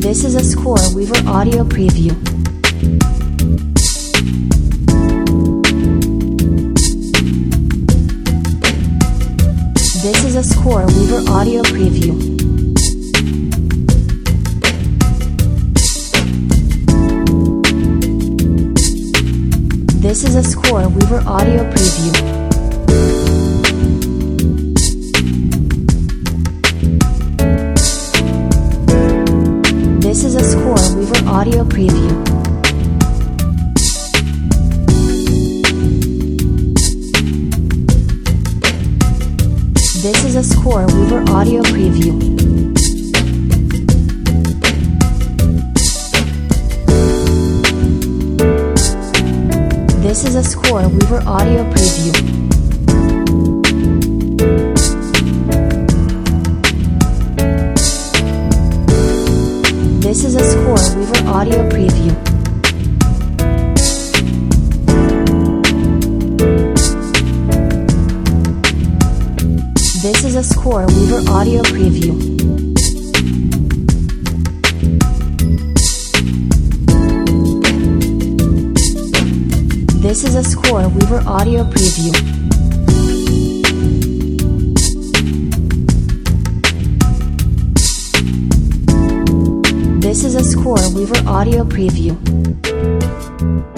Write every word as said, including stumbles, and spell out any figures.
This is a Score Weaver audio preview. This is a Score Weaver audio preview. This is a Score Weaver audio preview. This is a Score Weaver audio preview. This is a Score Weaver audio preview. This is a Score Weaver audio preview. This is a Score Weaver audio preview. This is a Score Weaver audio preview. This is a Score Weaver audio preview. This is a Score Weaver audio preview.